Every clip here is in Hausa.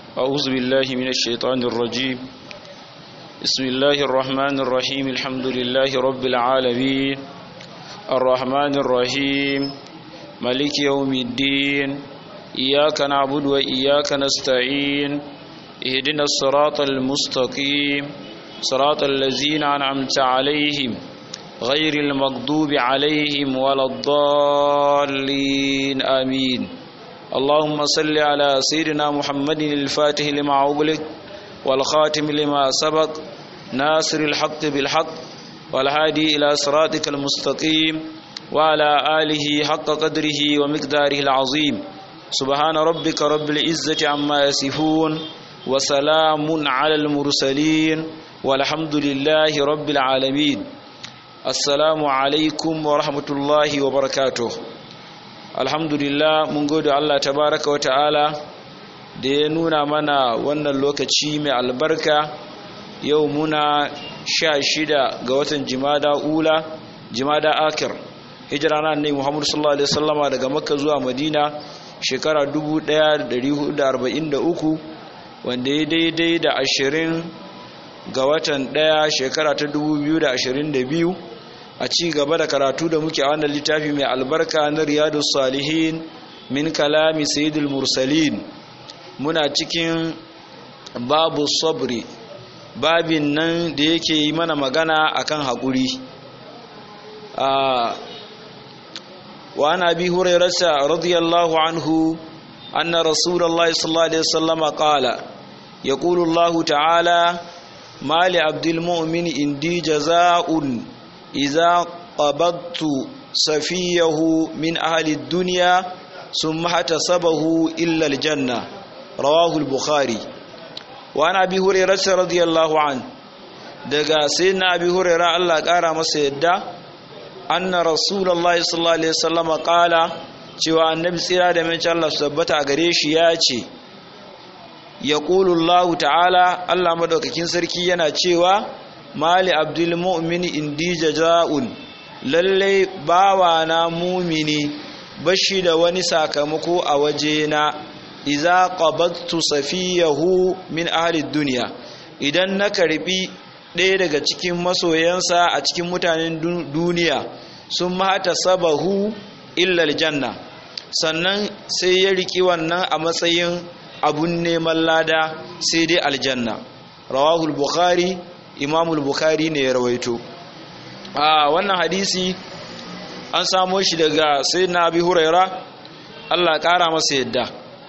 أعوذ بالله من الشيطان الرجيم. بسم الله الرحمن الرحيم. الحمد لله رب العالمين الرحمن الرحيم مالك يوم الدين. إياك نعبد وإياك نستعين. اهدنا الصراط المستقيم صراط الذين أنعمت عليهم غير المغضوب عليهم ولا الضالين آمين. اللهم صل على سيدنا محمد الفاتح لما أغلق والخاتم لما سبق ناصر الحق بالحق والهادي إلى صراطك المستقيم وعلى آله حق قدره ومقداره العظيم. سبحان ربك رب العزة عما يصفون وسلام على المرسلين والحمد لله رب العالمين. السلام عليكم ورحمة الله وبركاته. Alhamdulillah, mun gode Allah tabaraka wa ta'ala da ya nuna mana wannan lokaci mai albarka. Yau muna 16 ga watan Jumada Akhir, hijira na Annabi Muhammad sallallahu alaihi wasallama daga Makka zuwa Madina shekara 1443, wanda ya daidai da 20 ga watan 1 shekara ta 2022. a ci gaba da karatu da muke a wannan littafi mai albarka na Riyadus Salihin min kalami Sayyidul Mursalin. Muna cikin babu sabri, babin nan da yake yi mana magana akan haƙuri. wa an Abi Hurairah radiyallahu anhu anna Rasulullahi sallallahu alaihi wasallam qala yaqulu Allah ta'ala ma li abdil mu'min indi jazaa'un إذا قبضت سفيه من أهل الدنيا ثم احتسبه إلا الجنة. رواه البخاري. وعن أبي هريرة رضي الله عنه دقا سيدنا أبي هريرة الله قال مسيدا أن رسول الله صلى الله عليه وسلم قال cewa annabi tsira da mai Allah su tabbata a gare shi ya ce yaqulu Allah ta'ala, Allah madaukakin sarki yana cewa mali abdul mu'min indi jaza'un, lalle bawana mumini bashi da wani sakamako a wajena. Iza qabattu safiyahu min ahli dunya, idan na karbi ɗaya daga cikin masoyansa a cikin mutanen duniya, sun mata sabahu illa aljanna, sannan sai ya riki wannan a matsayin abun neman lada sai dai aljanna. Rawahul Bukhari, Imamul Bukhari ne ya rawaito. Wannan hadisi an samo shi daga Sayyidina Abi Huraira, Allah kara masa yadda.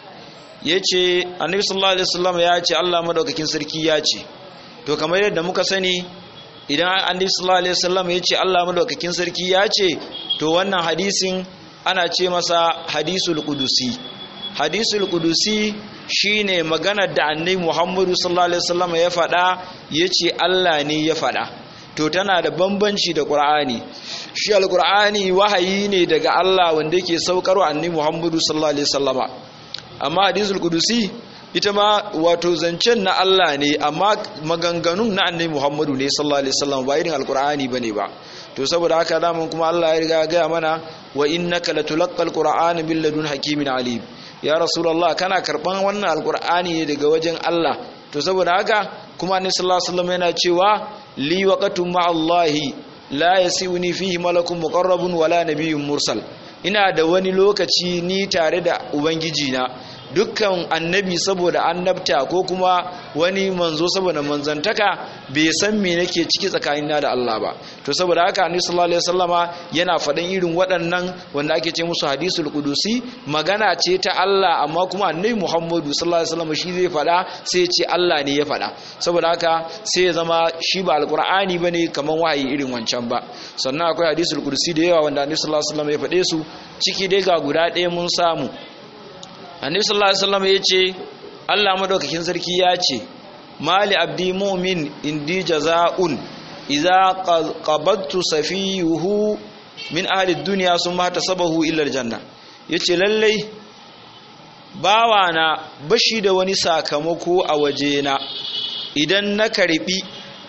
Yace Annabi sallallahu alaihi wasallam ya ce Allah madaukakin sarki ya ce. To kamar yadda muka sani, idan Annabi sallallahu alaihi wasallam ya ce Allah madaukakin sarki ya ce, to wannan hadisin ana ce masa hadisul qudusi. Hadisul qudusi shine maganar da Annabi Muhammadu sallallahu alaihi wasallam ya faɗa, yace Allah ne ya faɗa. To tana da bambanci da Qur'ani. Shi al-Qur'ani wahayi ne daga Allah wanda yake saukarwa Annabi Muhammadu sallallahu alaihi wasallama. Amma hadisul qudusi ita ma wato zancen na Allah ne, amma maganganun na Annabi Muhammadu ne sallallahu alaihi wasallam, ba irin al-Qur'ani bane ba. To saboda haka daman kuma Allah ya riga ga mana wa innaka latulaqqal qur'ana bil ladun hakimin alim. Ya Rasulullah, kana karban wannan alqur'ani ne daga wajen Allah. To saboda haka kuma Annabi sallallahu alaihi wasallam yana cewa li waqatun ma'allahi la yasiuni fihi malakun muqarrabun wala nabiyyun mursal. Ina da wani lokaci ni tare da ubangiji na, dukkan annabi saboda annabta ko kuma wani manzo saboda manzantaka bai san me nake ciki tsakanina da Allah ba. To saboda haka Annabi sallallahu alaihi wasallama yana faɗan irin waɗannan wanda ake ce musu hadisul qudusi, magana ce ta Allah, amma kuma Annabi Muhammadu sallallahu alaihi wasallama shi zai faɗa, sai ce Allah ne ya faɗa. Saboda haka sai ya zama shi ba alqur'ani bane kaman wahayi irin wancan ba. Sannan akwai hadisul qudusi da yawa wanda Annabi sallallahu alaihi wasallama ya faɗe su, ciki dai ga guda ɗaya mun samu. Annabi sallallahu alaihi wasallam yace Allah madaukakin sarki ya ce mali abdi mu'min indi jaza'un idza qabattu safiyuhu min ahli dunya summa tasabahu illa aljanna. Yace lallai bawana bashi da wani sakamako a wajena idan na karbi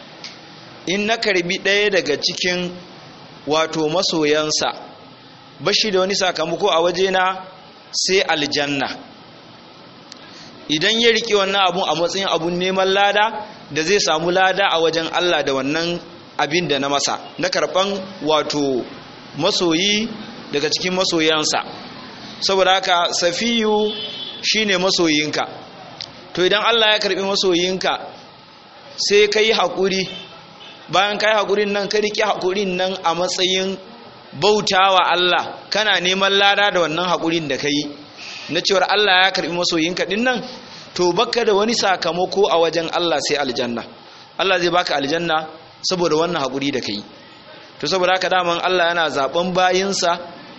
ɗaya daga cikin wato masoyansa, bashi da wani sakamako a wajena sai aljanna. idan ya rike wannan abun a matsayin abun neman lada da zai samu lada a wajen Allah da wannan abin da na masa na karban wato masoyi daga cikin masoyansa. Saboda haka safiyu shine masoyinka. To idan Allah ya karbi masoyinka sai kai hakuri, bayan kai hakurin nan ka rike hakurin nan a matsayin bautawa Allah, kana neman lada da wannan hakurin da kai na cewa Allah ya karbi masoyinka din nan, to baka da wani sakamako a wajen Allah sai aljanna. Allah zai baka aljanna saboda wannan hakuri da kai. To saboda haka daman Allah yana zaben bayinsa,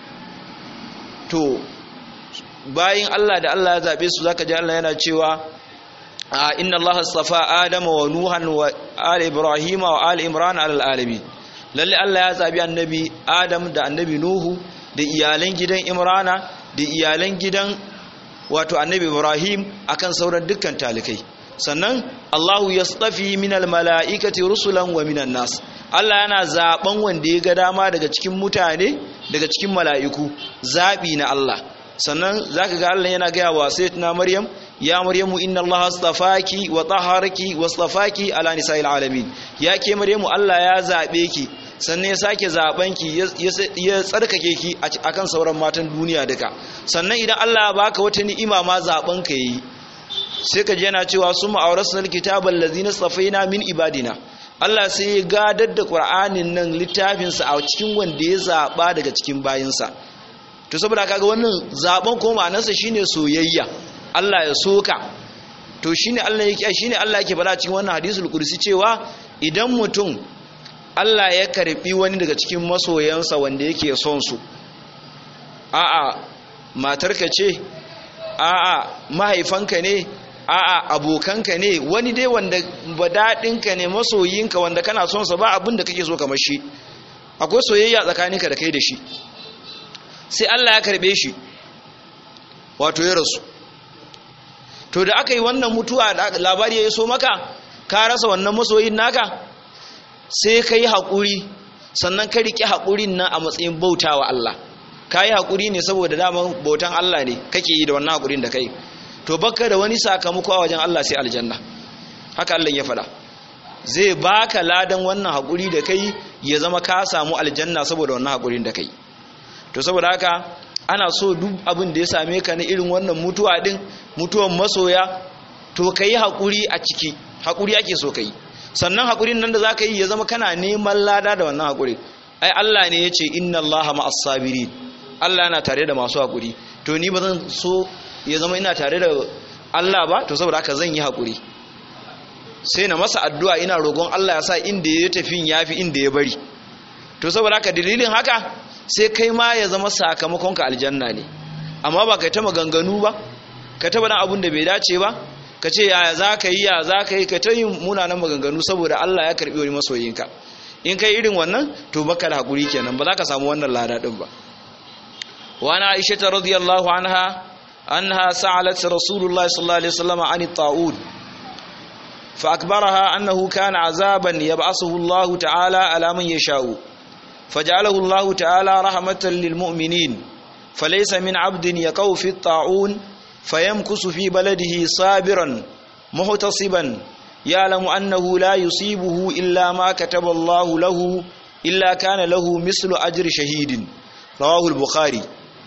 to bayin Allah da Allah ya zabe su zaka ji Allah yana cewa inna Allah astafa Adama wa Nuhan wa ali Ibrahim wa ali Imran ala alamin. Lalle Allah ya zabi annabi Adam da annabi Nuhu da iyalan gidan Imrana da iyalan gidan wato annabi Ibrahim akan sauran dukkan talikai. Sannan Allahu yastafi minal mala'ikati rusulan wa minan nas. Allah yana zaben wanda ya ga dama daga cikin mutane, daga cikin mala'iku, zabi na Allah. Sannan zaka ga Allah yana gaya wa sayyidatina Maryam, ya Maryamu inna Allah astafaki wa tahharaki wastafaki ala nisa'il alamin. Ya ke Maryamu, Allah ya zabe ki, sannan ya sake zaben ki, ya tsarkake ki akan sauran matan duniya duka. Sannan idan Allah ya baka wata ni'ima ma zaben ka yi, sai ka ji yana cewa summa awrasnal kitabal ladzina safaina min ibadina. Allah sai ya gadar da Qur'anin nan littafinsa a cikin wanda ya zaba daga cikin bayinsa. To saboda kaga wannan zaben ko ma'anarsa shine soyayya. Allah ya soka. To shine Allah yake faɗa cikin wannan hadisul qudsi cewa idan mutum Allah ya karbi wani daga cikin masoyansa wanda yake son su, a'a matarka ce, a'a mahaifanka ne, a'a abokanka ne, wani dai wanda badadinka ne, masoyinka wanda kana son sa ba abin da kake so kamar shi, akwai soyayya tsakaninka da kai da shi, sai Allah ya karbe shi wato ya rasu. To da aka yi wannan mutuwa da labari ya so maka, ka rasa wannan masoyin naka, sai ka yi haƙuri, sannan ka riƙe haƙurin nan a matsayin bautawa Allah. Ka yi haƙuri ne saboda daman bautan Allah ne kake yi da wannan haƙurin da kai. To baka da wani sakamako a wajen Allah sai aljanna. Haka Allah ya faɗa. Zai baka ladan wannan haƙuri da kai, ya zama ka samu aljanna saboda wannan haƙurin da kai. To saboda haka ana so duk abin da ya same ka na irin wannan mutuwa din, mutuwan masoya, to kai haƙuri a ciki. Haƙuri ake so kai. Sannan haƙurin nan da zaka yi ya zama kana neman lada da wannan haƙuri. Ai Allah ne yace inna Allaha ma'as sabirin. Allah yana tare da masu haƙuri. To ni ba zan so ya zama ina tare da Allah ba, to saboda haka zan yi haƙuri. Sai na masa addu'a ina roƙon Allah ya sa inda ya tafi yafi inda ya bari. To saboda haka dalilin haka sai kai ma ya zama sakamakon ka aljanna ne. Amma ba kai ta maganganu ba, ka taba dan abun da bai dace ba, ka ce ya za ka yi ka ta yin munanan maganganu saboda Allah ya karbi wani masoyinka. In kai irin wannan to baka da hakuri kenan, ba za ka samu wannan lada din ba. Wa ana Aisha radhiyallahu anha sa'alat Rasulullah sallallahu alaihi wasallam an at-ta'ud fa akbaraha annahu kana azaban yab'asuhu Allah ta'ala ala man yasha'u فجعله الله تعالى رحمة للمؤمنين فليس من عبد يقع في الطاعون فيمكث في بلده صابرا محتصبا يعلم أنه لا يصيبه إلا ما كتب الله له إلا كان له مثل أجر شهيد. رواه البخاري.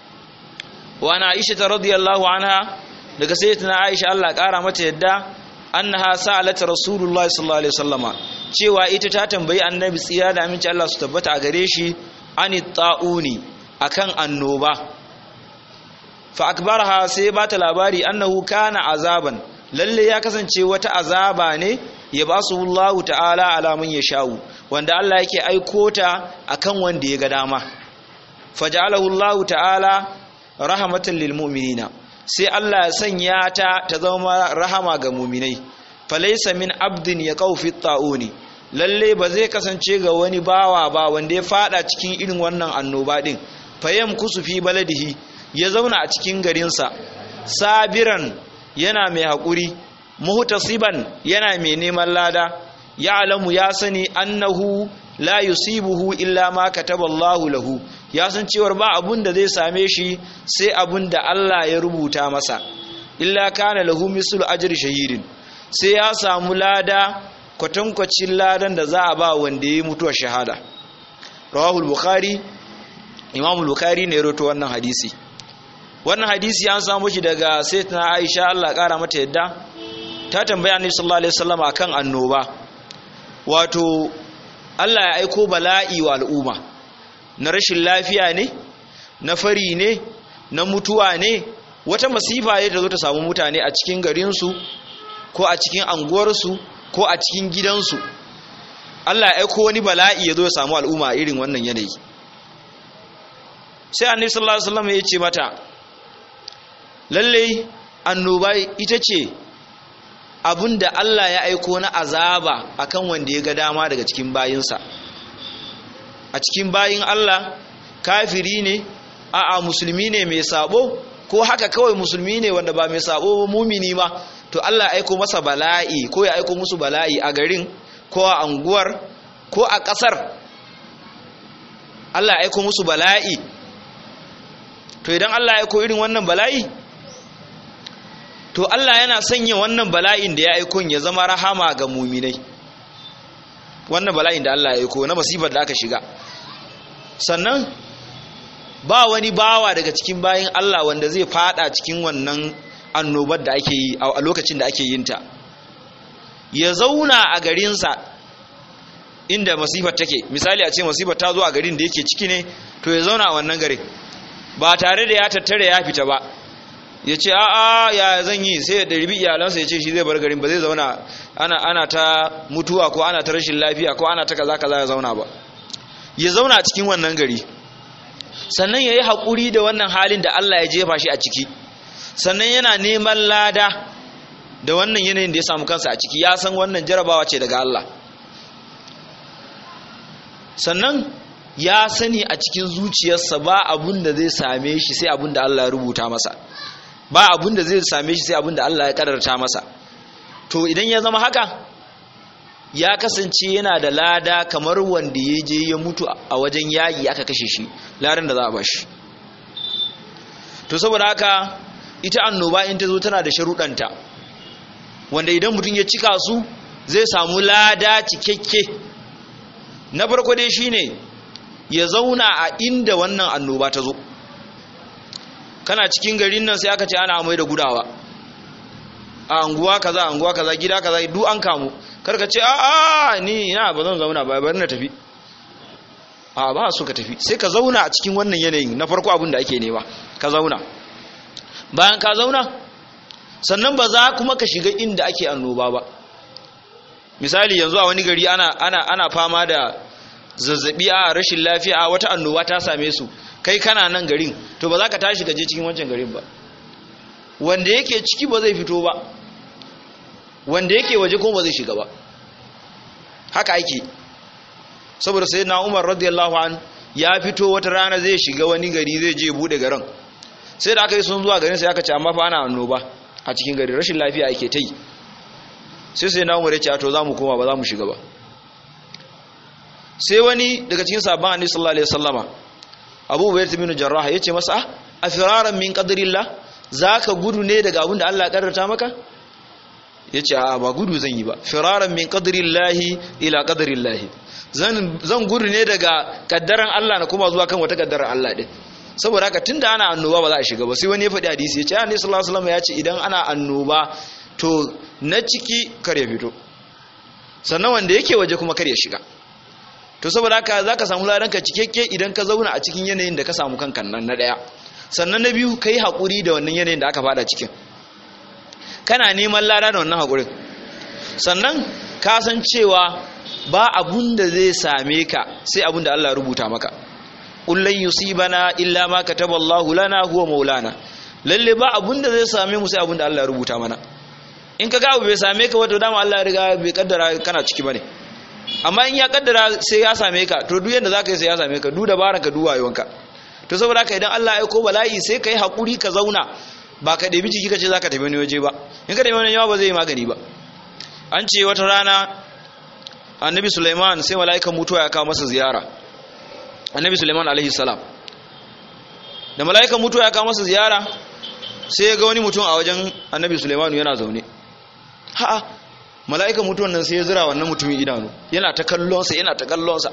وأنا عائشة رضي الله عنها لقسيتنا عائشة الله قارمت يدى أنها سألت رسول الله صلى الله عليه وسلم cewa ita ta tambayi annabi tsiya da aminci Allah su tabbata a gare shi ani ta'uni akan annoba. Fa akbaraha, sai ba ta labari annahu kana azaban, lalle ya kasance wata azaba ne ya basu Allah ta'ala ala man yasha'u, wanda Allah yake aiko ta akan wanda ya ga dama. Faja'alahu Allah ta'ala rahmatan lil mu'minina, sai Allah ya sanya ta zama rahama ga mu'minai. Falaysa min abdin yaqau fi ta'uni, lalle ba zai kasance ga wani bawa ba wanda ya fada cikin irin wannan annoba din. Fayam kusufi baladihi, ya zauna a cikin garinsa, sabiran yana mai haƙuri, muhtasiban yana mai neman lada, ya alamu ya sani annahu la yusibuhu illa ma kataballahu lahu, ya san cewar ba abun da zai same shi sai abun da Allah ya rubuta masa. illa kana lahu mislu ajri shahidin, sai ya samu lada kwatankwacin ladan da za a ba wanda ya mutuwa shahada. Rawahu al-Bukhari, Imam al-Bukhari ne ya rawaito wannan hadisi. Wannan hadisi an samu shi daga Sayyidatuna Aisha, Allah kara mata yadda, ta tambaya Annabi sallallahu alaihi wasallam akan annoba. Wato Allah ya aiko bala'i wa al'umma, na rashin lafiya ne, na fari ne, na mutuwa ne, wata masifa ne ta zo ta samu mutane a cikin garinsu ko a cikin anguwarsu ko a cikin gidansu. Allah ya aiko wani bala'i ya zo ya samu al'umma a irin wannan yanayi. Sai Annabi sallallahu alaihi wasallam ya ce mata, lalle annoba ita ce abinda Allah ya aiko na azaba akan wanda ya ga dama daga cikin bayinsa. A cikin bayin Allah, kafiri ne, a'a musulmi ne mai sabo, ko haka kawai musulmi ne wanda ba mai sabo ba, mumini ma, to Allah ya aiko masa bala'i ko ya aiko musu bala'i a garin ko a anguwar ko a ƙasar. Allah ya aiko musu bala'i. To idan Allah ya aiko irin wannan bala'i, to Allah yana sanya wannan bala'in da ya aiko ya zama rahama ga muminai. Wannan bala'in da Allah ya aiko na masifar da aka shiga. Sannan ba wani bawa daga cikin bayin Allah wanda zai fada cikin wannan annobar da ake yi a lokacin da ake yin ta, ya zauna a garinsa inda masifar take. Misali a ce masifar ta zo a garin da yake ciki ne, to ya zauna a wannan garin ba tare da ya tattare ya fita ba, ya ce a'a ya zan yi, sai ya ɗarbi iyalansa ya ce shi zai bar garin, ba zai zauna ana ta mutuwa ko ana ta rashin lafiya ko ana ta kaza kaza ya zauna ba. Ya zauna a cikin wannan gari, sannan ya yi haƙuri da wannan halin da Allah ya jefa shi a ciki, sannan yana neman lada da wannan yanayin da ya samu kansa a ciki. Ya san wannan jarabawa ce daga Allah, sannan ya sani a cikin zuciyarsa ba abun da zai same shi sai abun da Allah ya rubuta masa, ba abun da zai same shi sai abun da Allah ya karanta masa. To idan ya zama haka, ya kasance yana da lada kamar wanda ya je ya mutu a wajen yaƙi aka kashe shi, ladan da za a ba shi. To saboda haka ita annoba in ta zo tana da sharuɗanta, wanda idan mutum ya cika su zai samu lada cikakke. Na farko dai shine ya zauna a inda wannan annoba ta zo. Kana cikin garin nan sai aka ce ana amai da gudawa a anguwa kaza gida kaza duk an kamu, karka ce a'a ni ina ba zan zauna ba, bari na tafi. A ba so ka tafi, sai ka zauna a cikin wannan yanayin. Na farko abin da ake nema ka zauna. Bayan ka zauna, sannan ba za kuma ka shiga inda ake annoba ba. Misali yanzu a wani gari ana fama da zazzabi, a rashin lafiya, a wata annoba ta same su, kai kana nan garin, to ba za ka tashi gaje cikin wancan garin ba. Wanda yake ciki ba zai fito ba, wanda yake waje kuma ba zai shiga ba. Haka ake. Saboda sayyidina Umar radiyallahu an ya fito wata rana zai shiga wani gari, zai je bude garin. Sai da aka yi sun zuwa garin, sai aka ce amma fa ana annoba a cikin gari, rashin lafiya ake ta yi. Sai sayyidina Umar ya ce to za mu koma, ba za mu shiga ba. Sai wani daga cikin sahabban Annabi sallallahu alaihi wasallama, Abu Ubaydah bin Jarrah, ya ce masa a firaran min qadrillah, zaka gudu ne daga abin da Allah ya kaddarta maka? Ya ce a ba gudu zan yi ba, firaran min qadrillahi ila qadrillahi, zan gudu ne daga kaddaran Allah na kuma zuwa kan wata kaddaran Allah din. Saboda haka tunda ana annoba ba za a shiga ba. Sai wani ya faɗi hadisi, ya ce Annabi sallallahu alaihi wasallam ya ce idan ana annoba to na ciki kar ya fito, sannan wanda yake waje kuma kar ya shiga. To saboda haka zaka samu ladanka cikakke idan ka zauna a cikin yanayin da ka samu kanka nan na daya. Sannan na biyu, kai hakuri da wannan yanayin da aka fada cikin, kana neman lada da wannan hakurin. Sannan ka san cewa ba abun da zai same ka sai abun da Allah ya rubuta maka. Qul lan yusibana illa ma kataballahu lana huwa maulana. Lalle ba abun da zai same mu sai abun da Allah ya rubuta mana. In ka ga abu bai same ka wato dama Allah ya riga bai kaddara kana ciki bane. Amma in ya kaddara sai ya same ka, to duk yanda zaka yi sai ya same ka, duk dabaran ka, duk wayonka. To saboda haka idan Allah ya aiko bala'i sai kai hakuri ka zauna, ba ka ɗebi jiki ka ce zaka tafi wani waje ba. In ka tafi wani yawa ba zai yi magani ba. An ce wata rana Annabi Sulaiman sai mala'ikan mutuwa ya kawo masa ziyara. Annabi Sulaiman alaihi salam, da mala'ikan mutuwa ya kawo masa ziyara, sai ya ga wani mutum a wajen annabi Sulaimanu yana zaune. Ha'a, mala'ikan mutuwan nan sai ya zira wannan mutumin idanu, yana ta kallonsa, yana ta kallonsa.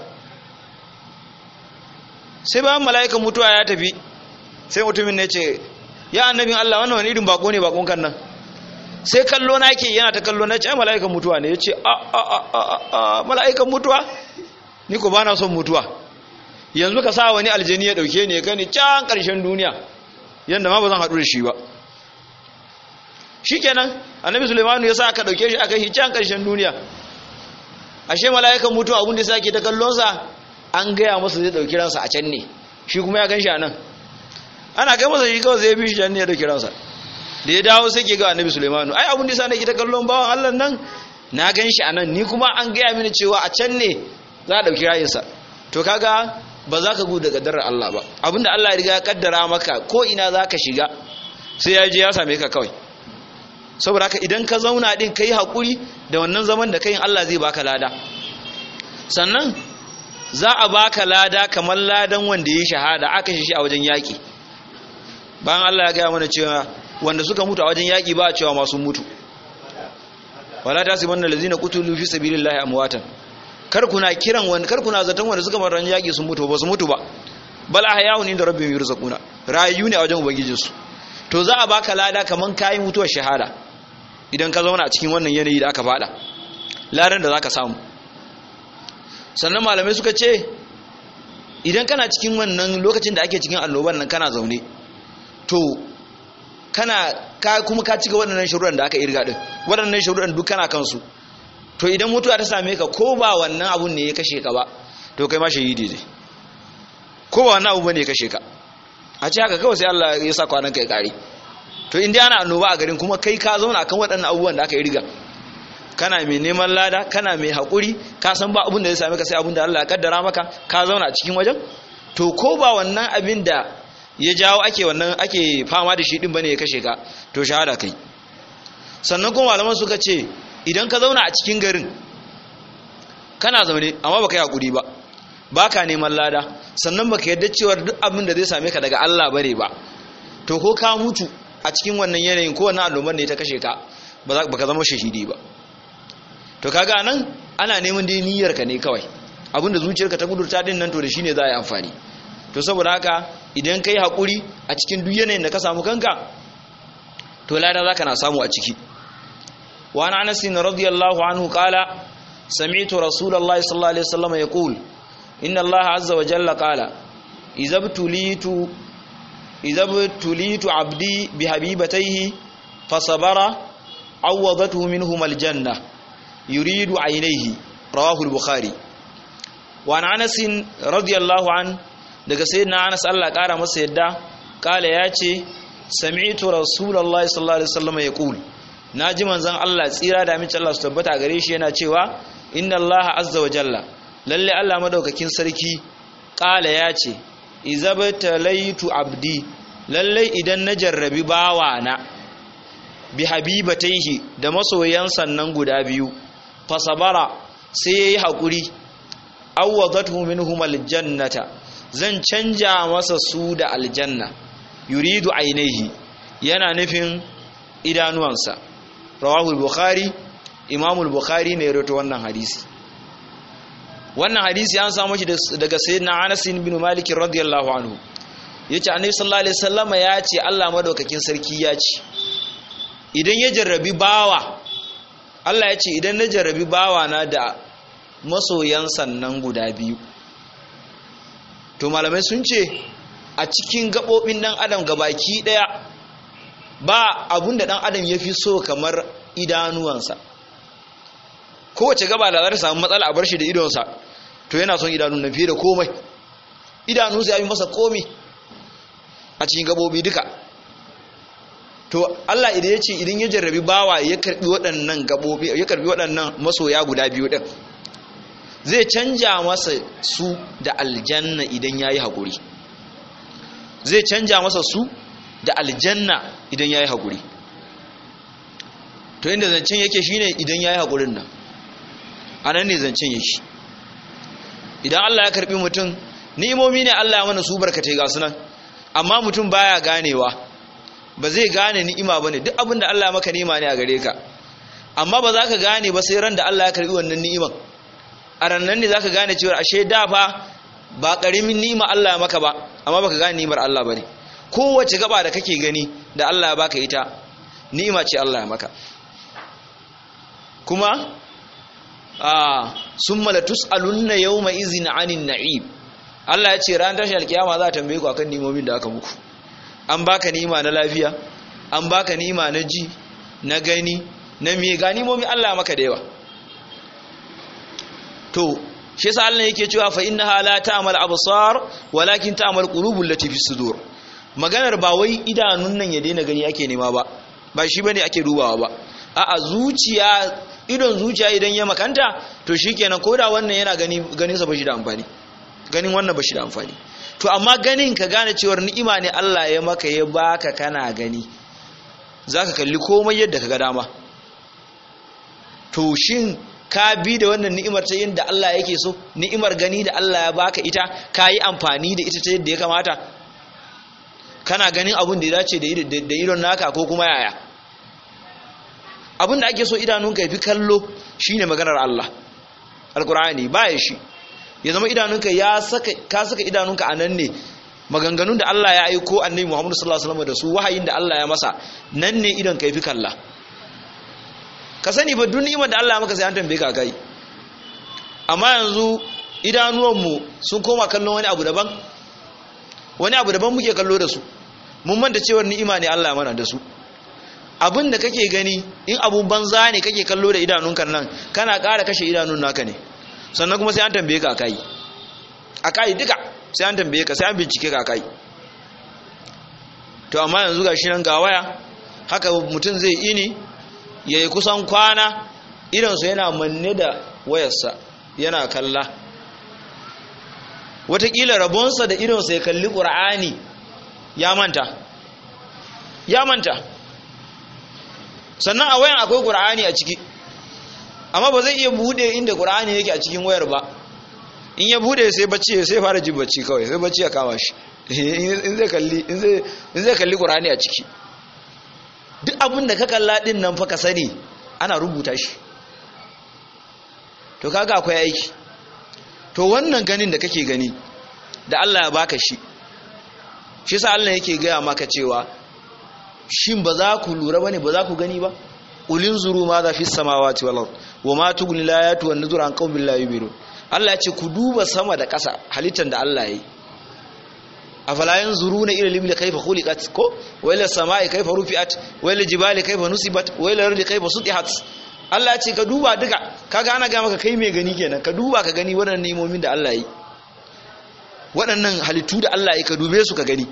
Sai bayan mala'ikan mutuwa ya tafi, sai mutumin ne ce, ya annabin Allah, wannan wani irin bako ne bakon kan nan. Sai kallo na ke yana ta kallo na ce, mala'ikan mutuwa ne. Ya ce, mala'ikan mutuwa? Ni ko ba na son mutuwa. Yanzu ka sa wani aljani ya ɗauke ne ya gani can ƙarshen duniya, yadda ma ba zan haɗu da shi ba. Shi kenan, annabi Sulaimanu ya sa aka ɗauke shi aka yi can ƙarshen duniya. Ashe mala'ikan mutuwa abin da sake ta kallonsa, an gaya masa zai ɗauki ransa a can ne, shi kuma ya gan shi a nan. Ana kai masa shi kawai zai bi shi can ne ya ɗauki ransa. Da ya dawo sai ke ga annabi Sulaimanu, ai abin da sa nake ta kallon bawan Allah nan, na gan shi a nan, ni kuma an gaya mini cewa a can ne za a ɗauki rayinsa. To kaga ba za ka gudu daga kaddarar Allah ba, abinda Allah ya riga ya kaddara maka ko ina za ka shiga sai ya je ya same ka kawai. Saboda haka idan ka zauna din ka yi haƙuri da wannan zaman da kayin, Allah zai baka lada. Sannan za a baka lada kamar ladan wanda ya yi shahada aka shi a wajen yaƙi. Bayan Allah ya gaya mana cewa wanda suka mutu a wajen yaƙi ba a cewa masu mutu. Wala tasibanna allazina qutilu fi sabilillahi amwatan. Kar kuna zaton wanda suka maran yaƙi sun mutu ba su mutu ba. Bal ahya'un inda rabbihim yurzaquna. Rayu ne a wajen ubangijinsu. To za a baka lada kaman kayi mutuwar shahada idan ka zauna a cikin wannan yanayi da aka fada. Ladan da zaka samu. Sannan malamai suka ce idan kana cikin wannan lokacin da ake cikin annoban nan kana zaune, to kuma ka cika waɗannan shuruɗan da aka irga din. Waɗannan shuruɗan duk kana kansu. To idan mutuwa ta same ka, ko ba wannan abun ne ya kashe ka ba, to kai ma shahidi ne. Ko ba wannan abu bane ya kashe ka, a ce haka kawai sai Allah ya sa kwanan kai kare. To in dai ana annoba a garin kuma kai ka zauna akan waɗannan abubuwan da aka yi riga, kana mai neman lada, kana mai haƙuri, ka san ba abun da ya same ka sai abun da Allah ya kaddara maka, ka zauna a cikin wajen, to ko ba wannan abin da ya jawo ake fama da shi din bane ya kashe ka, to shahada kai. Sannan kuma malaman suka ce idan ka zauna a cikin garin kana zaune amma baka yi hakuri ba, baka neman lada, sannan baka yarda cewa duk abin da zai same ka daga Allah bare ba, to ko ka mutu a cikin wannan yanayin ko wannan annoban ne ta kashe ka, baka zama shahidi ba. To kaga nan ana neman dai niyyar ka ne kawai, abinda zuciyarka ta gudurta din nan, to da shine za a yi amfani. To saboda haka idan kai hakuri a cikin duk yanayin da ka samu kanka, to lada zaka na samu a ciki. وعن أنس رضي الله عنه قال سمعت رسول الله صلى الله عليه وسلم يقول إن الله عز وجل قال إذا ابتليت عبدي بحبيبتيه فصبر عوضته منهما الجنة يريد عينيه رواه البخاري. وعن أنس رضي الله عنه daga sayyidina Anas Allah kara masa yadda kala yace sami'tu rasulullahi sallallahu alaihi wasallam yaqul, naji manzon Allah tsira da amince Allah su tabbata gare shi yana cewa inna Allah azza wa jalla, lalle Allah madaukakin sarki kala yace izabtalaitu abdi, lalle idan na jarrabi bawana bi habibataihi da masoyan sannan guda biyu, fasabara sai yayi hakuri, awwadathu minhum aljannata, zan canja masa su da aljanna, yuridu ainihi, yana nufin idanuwansa. Rawahul Bukhari, Imamul Bukhari ne ya rawaito wannan hadisi. Wannan hadisi an samu shi daga sayyidina Anas bin Malik radiyallahu anhu. Yace Annabi sallallahu alaihi wasallam ya ce Allah madaukakin sarki ya ce idan ya jarrabi bawa, Allah ya ce idan na jarrabi bawa na da masoyan sannan guda biyu, to malamai sun ce a cikin gaɓoɓin ɗan adam gabaki ɗaya ba abun da ɗan adam ya fi so kamar idanuwansa. Kowace gaba da za ta samu matsala a bar shi da idonsa, to yana son idanun nan fiye da komai. Idanunsa ya yi masa komai a cikin gaɓoɓi duka. To Allah idan ya ce idan ya jarrabi bawa ya karɓi waɗannan gaɓoɓi, ya karɓi waɗannan masoya guda biyu ɗin, zai canja masa su da aljanna idan ya yi haƙuri. Zai canja masa su da aljanna idan ya yi haƙuri. To inda zancen yake shi ne idan ya yi haƙurin nan, a nan ne zancen yake. Idan Allah ya karɓi mutum, ni'imomi ne Allah ya mana su barkatai ga sunan, amma mutum baya ganewa, ba zai gane ni'ima bane. Duk abin da Allah ya maka ni'ima ne a gare ka, amma ba za ka gane ba sai ran da Allah ya karbi wannan ni'iman. A rannan ne za ka gane cewa ashe da fa ba ƙarimin ni'ima Allah ya maka ba, amma baka gane ni'imar Allah bane. Kowace gaba da kake gani da Allah ya baka ita ni'ima ce Allah ya maka. Kuma summa latus'alunna yawma izin 'anin na'im. Allah ya ce ran tashin alkiyama za ta tambaye ku akan ni'imomin da aka muku. An baka ni'ima na lafiya, an baka ni'ima na ji, na gani, na me ga ni'imomin Allah ya maka da yawa. To shi yasa Allah yake cewa fa innaha la ta'mal absar walakin ta'mal qulubul lati fis sudur. Maganar ba wai idanun nan ya daina gani ake nema ba shi bane ake dubawa ba. A'a zuciya, idon zuciya idan ya makanta to shikenan koda wannan yana ganin sa bashi da amfani, ganin wannan bashi da amfani. To amma ganin ka gane cewa ni'ima ne Allah ya maka, ya baka kana gani, zaka kalli komai yadda kaga dama. To shin ka bi da wannan ni'imar ta yadda Allah yake so? Ni'imar gani da Allah ya baka ita ka yi amfani da ita ta yadda ya kamata? Kana ganin abin da ya dace da idon naka ko kuma yaya? Abin da ake so idanunka ya fi kallo shine maganar Allah, alkur'ani baya shi. Ya zama idanunka ka saka idanunka a nan ne, maganganun da Allah ya aiko annabi Muhammad sallallahu alaihi wasallam da su, wahayin da Allah ya masa, nan ne idon ka ya fi kalla. Ka sani ba duk ni'imar da Allah maka sai an tambaye ka kai. Amma yanzu idanuwanmu sun koma kallon wani abu daban muke kallo da su. Mun manta cewa ni'ima ne Allah mana da su. Abin da kake gani in abun banza ne kake kallo da idanunka nan, kana ƙara kashe idanun naka ne. Sannan kuma sai an tambaye ka akai duka sai an tambaye ka, sai an bincike ka akai. To amma yanzu gashi nan ga waya, haka mutum zai ini ya yi kusan kwana idansu yana manne da wayarsa yana kalla. Wataƙila rabonsa da idansa ya kalli ƙur'ani ya manta. Sannan a wayan akwai ƙur'ani a ciki, amma ba zai iya buɗe inda ƙur'ani yake a cikin wayar ba. In ya buɗe sai bacci, sai fara jin bacci kawai, sai bacci ya kama shi in zai kalli ƙur'ani a ciki. Duk abin da ka kalla din nan fa ka sani ana rubuta shi. To kaga akwai aiki. To wannan ganin da kake gani da Allah ya baka shi sa Allah yake gaya maka cewa shin ba za ku lura bane, ba za ku gani ba? Ulin zuru ma za fi samawati wal ard wa ma tughni layatu wan nuzur an qawmin la yu'minun. Allah ya ce ku duba sama da ƙasa, halittar da Allah ya yi. afala yanzuruna ila al-ibli kayfa khuliqat ko wa ila as-sama'i kayfa rufi'at wa ila al-jibali kayfa nusibat wa ila al-ardi kayfa sutihat. Allah ya ce ka duba duka, kaga ana ga maka kai mai gani kenan, ka duba ka gani waɗannan nemomin da Allah yi, waɗannan halittu da Allah yi, ka dube su ka gani.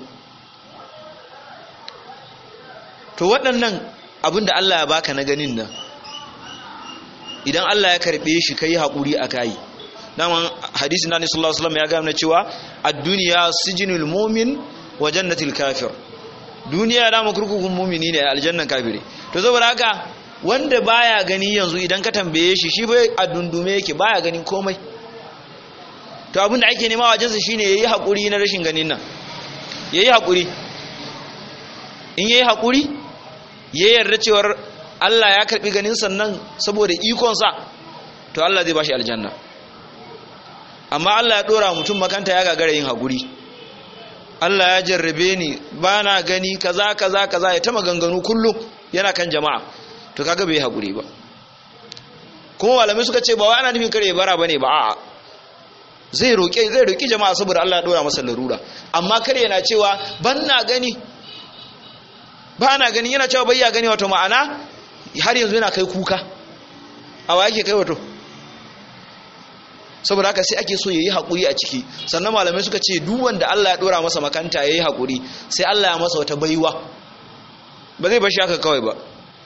To waɗannan abin da Allah ya baka na ganin nan, idan Allah ya karɓe shi kai haƙuri a kai. Daman hadisi na sallallahu alaihi wasallam ya gaya mana cewa ad-dunya sijnul mu'min wa jannatul kafir. Duniya da kurkukun mu'mini ne, aljannan kafiri. To saboda haka wanda baya gani yanzu idan ka tambaye shi bai a dundume yake, baya ganin komai. To abin da ake nema wajen sa shine yayi hakuri na rashin ganin nan. Yayi hakuri. In yayi hakuri, ya yarda cewa Allah ya karbi ganin sannan saboda ikon sa, to Allah zai bashi aljanna. Amma Allah ya dora mutum makanta ya gagara yin hakuri. Allah ya jarrabe ni bana gani kaza ya ta maganganu kullum yana kan jama'a, to kaga bai hakuri ba. Kuma malamai suka ce ba wai ana nufin kare bara bane ba, a'a zai roki jama'a saboda Allah ya dora masa larura. Amma kare yana cewa bana gani yana cewa bai ya gani, wato ma'ana har yanzu yana kai kuka. A wa yake kai wato? Saboda haka sai ake so yayi hakuri a ciki. Sannan malamai suka ce duk wanda Allah ya dora masa makanta yayi hakuri, sai Allah ya masa wata baiwa. Ba zai bashi haka kawai ba.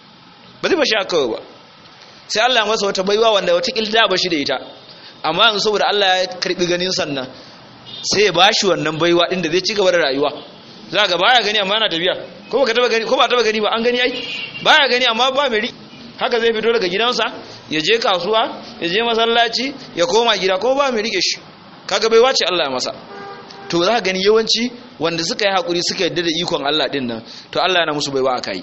Sai Allah ya masa wata baiwa wanda wata kilda bashi da ita. Amma yanzu saboda Allah ya karbi ganin sannan, sai ya bashi wannan baiwa din da zai ci gaba da rayuwa. Za ga baya gani amma yana tafiya. Ko ba taba gani ba, an gani ai. Baya gani amma ba mai haka zai fito daga gidansa, ya je kasuwa, ya je masallaci, ya koma gida, ko ba mai rike shi. Kaga bai wace Allah ya masa. to za ka gani yawanci wanda suka yi hakuri suka yadda da ikon Allah din nan to Allah yana musu baiwa akai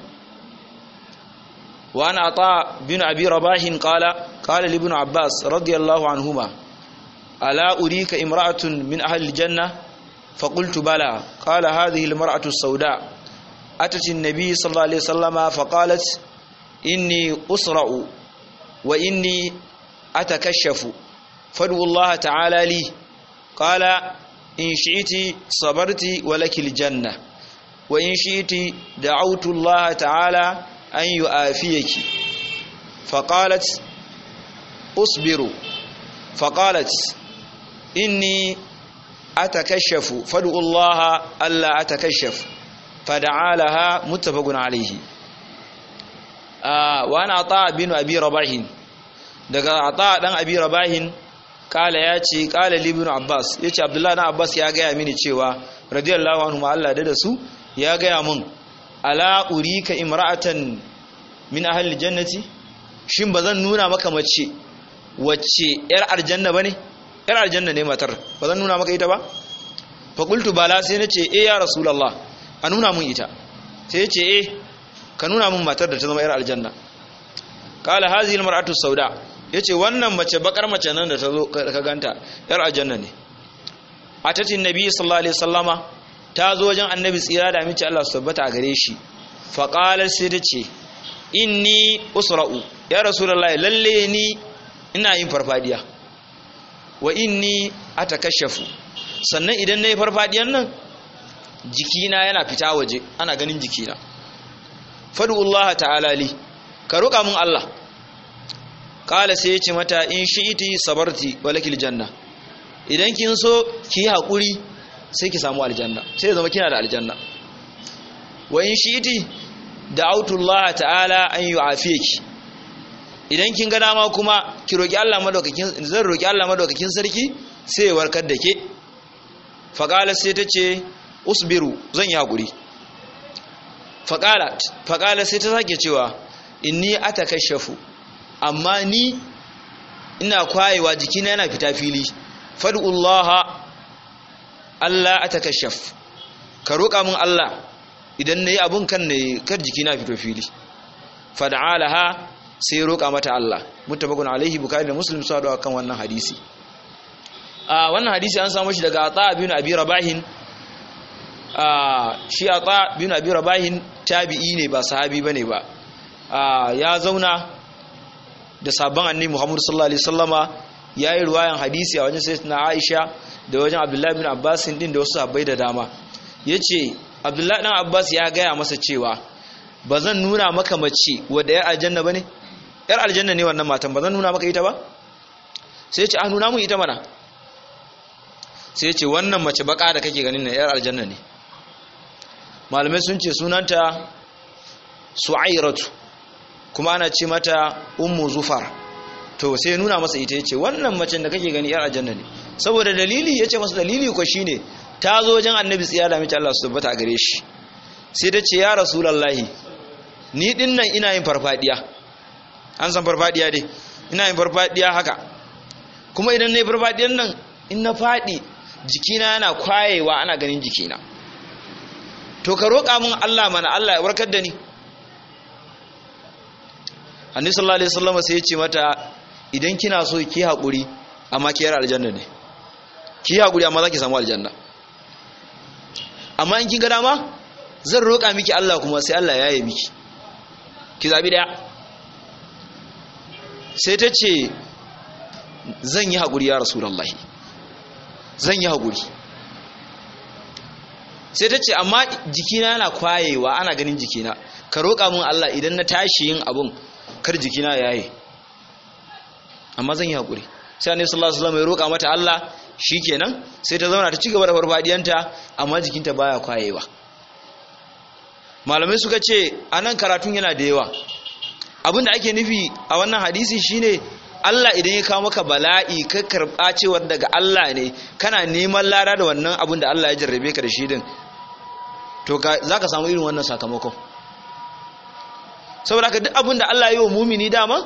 wa ana ata bin abi rabah qala li ibn abbas radiyallahu anhuma ala urika imra'atun min ahli aljanna فقلت بلى قال هذه المرأة السوداء أتت النبي صلى الله عليه وسلم فقالت إني أسرع وإني أتكشف فادعوا الله تعالى لي قال إن شئت صبرت ولك الجنة وإن شئت دعوت الله تعالى أن يؤافيك فقالت أصبر فقالت إني أتكشف فادعوا الله ألا أتكشف فدعا لها متفق عليه وأنا عطاء بن أبي رباح daga عطاء dan أبي رباح kala yace kala ibn Abbas yace Abdullah dan Abbas ya gaya mini cewa radiyallahu anhu Allah da su ya gaya mun ala urika imra'atan min ahli jannati shin bazan nuna maka mace wacce yar aljanna bane yar aljanna ne matar ba zan nuna maka ita ba fa qultu bala sai nace ya rasulullah a nuna mun ita sai yace ka nuna mun matar da ta zama yar aljanna qala hazihi almar'atu sauda yace wannan mace bakar mace nan da ta zo ka ganta yar aljanna ne atatin nabi sallallahu alaihi wasallama ta zo wajen annabi tsira da aminci Allah su tabbata a gare shi fa qala sai tace inni usra'u ya rasulullah lalle ni ina yin farfadiya wa inni atakashafu sannan idan nayi farfadiyan nan jikina yana fita waje ana ganin jikina fadu Allah ta'ala li ka roƙa mun Allah kala sai yace mata in shi'iti sabarti walakil janna idan kin so ki hakuri sai ki samu aljanna sai zama kina da aljanna wa in shi'iti da'autu Allah ta'ala an yu'afiki idan kin ga dama kuma ki roki Allah madaukakin zan roki Allah madaukakin sarki sai ya warkar da ke faqala sai tace usbiru zan yi hakuri faqala sai ta sake cewa inni atakashafu amma ni ina kwayewa jikina yana fita fili fad'ullaha Allah atakashaf ka roka mun Allah idan nayi abun kan ne kar jikina fito fili fad'alaha sai roƙa mata Allah muttafaqun alaihi bukhari da muslim su haɗu kan wannan hadisi wannan hadisi an samu shi daga Ata bin Abi Rabahin shi Ata bin Abi Rabahin tabi'i ne ba sahabi bane ba ya zauna da sabon annabi Muhammad sallallahu alaihi wasallama yayi riwayan hadisi a wajen sayyidatina Aisha da wajen Abdullah bin Abbas din da wasu sahabbai da dama yace Abdullah dan Abbas ya gaya masa cewa bazan nuna maka mace wadda ya aljanna bane yar aljanna ne wannan matan ba zan nuna maka ita ba sai ya ce nuna mun ita mana sai ya ce wannan mace baka da kake ganin nan yar aljanna ne malamai sun ce sunanta Su'airatu kuma ana ce mata Ummu Zufar to sai nuna masa ita yace wannan macen da kake gani yar aljanna ne saboda dalili yace masa dalili ko shine ta zo wajen Annabi tsiya da mace Allah su tabbata a gare shi sai ta ce ya rasulullahi ni dinnan ina yin farfadiya an san farfadiya dai ina yin farfadiya haka kuma idan nayi farfadiyan nan in na fadi jikina yana kwayewa ana ganin jikina to ka roƙa mun Allah mana Allah ya warkar da ni Annabi sallallahu alaihi wasallam sai ya ce mata idan kina so ki hakuri amma ki yar aljanna ne ki hakuri amma zaki samu aljanna amma in kin ga dama zan roƙa miki Allah kuma sai Allah ya yi miki ki zabi daya sai ta ce zan yi haƙuri ya rasulullahi zan yi haƙuri sai ta ce amma jikina yana kwayewa ana ganin jikina ka roƙa mun Allah idan na tashi yin abun kar jikina ya yi amma zan yi haƙuri sai annabi sallallahu alaihi wasallam ya roƙa mata Allah shikenan sai ta zauna ta ci gaba da farfadiyanta amma jikinta baya kwayewa malamai suka ce anan karatun yana da yawa abinda ake nufi a wannan hadisi shine Allah idan ya kawo maka bala'i ka karɓa cewar daga Allah ne kana neman lada da wannan abin da Allah ya jarrabe ka da shi din to za ka samu irin wannan sakamakon saboda ka duk abin da Allah ya yi wa mumini dama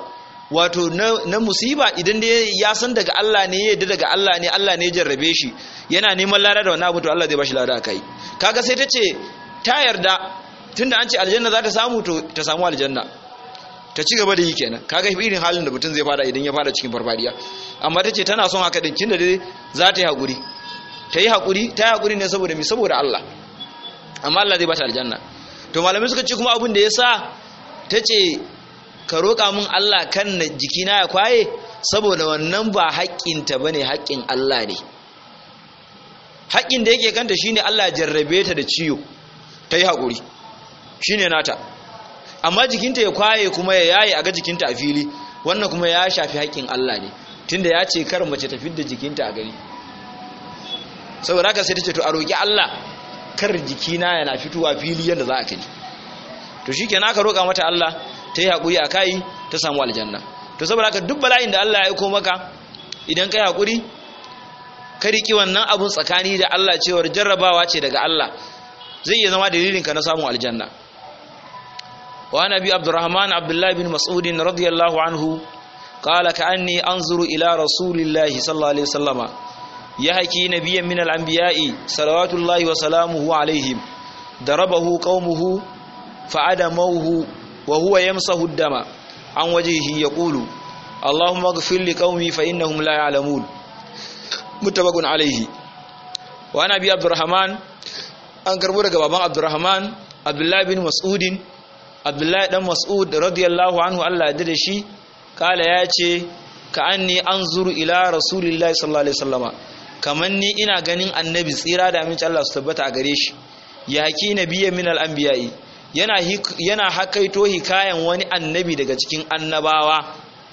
wato na musiba idan dai ya san daga Allah ne ya yarda daga Allah ne, Allah ne ya jarrabe shi yana neman lada da wannan abu, to Allah zai bashi lada kai. Kaga sai ta ce ta yarda tunda an ce aljanna za ta samu, to ta samu aljanna ta ci gaba da yi kenan. Kaga irin halin da mutum zai fada idan ya fada cikin farfadiya. Amma ta ce tana son haka din, tunda dai za ta yi hakuri, ta yi hakuri ne saboda mi, saboda Allah, amma Allah zai bata aljanna. To malamai suka ce kuma abin da yasa ta ce ka roƙa min Allah kan jikina ya kwaye, saboda wannan ba haƙƙinta bane, haƙƙin Allah ne. haƙƙin da yake kanta shine Allah jarrabe ta da ciwo, ta yi haƙuri shine nata. Amma jikinta ya kwaye kuma ya yaye a ga jikinta a fili, wannan kuma ya shafi haƙƙin Allah ne, tunda ya ce kar mace ta fidda jikinta a gari. Saboda haka sai ta ce to a roƙi Allah kar jikina yana fitowa fili yadda za a kai. To shikenan aka roƙa mata Allah, ta yi haƙuri a kai, ta samu aljanna. To saboda haka duk bala'in da Allah ya aiko maka, idan kai haƙuri ka riƙi wannan abun tsakani da Allah cewar jarrabawa ce daga Allah, zai iya zama dalilinka na samun aljanna. Wa nabi Abdurrahman Abdullah bin Mas'ud radiyallahu anhu qala ka'anni anzuru ila rasulillahi sallallahu alaihi wasallama yahki nabiyyan min al-anbiya'i salawatullahi wa salamuhu alaihim darabahu qaumuhu fa'adamahu wa huwa yamsahu ad-dama an wajhihi yaqulu Allahumma ighfir li qaumi fa innahum la ya'lamun. Muttafaqun alaihi. Wa nabi Abdurrahman, an karbo daga baban Abdurrahman Abdullah bin Mas'ud, Abdullah dan Mas'ud radiyallahu anhu, Allah ya dade shi, kala yace ka anni anzuru ila rasulillahi sallallahu alaihi wasallama, kaman ni ina ganin annabi tsira da aminci Allah su tabbata a gare shi, yaki nabiyyan min al-anbiya'i, yana hakaito hikayan wani annabi daga cikin annabawa,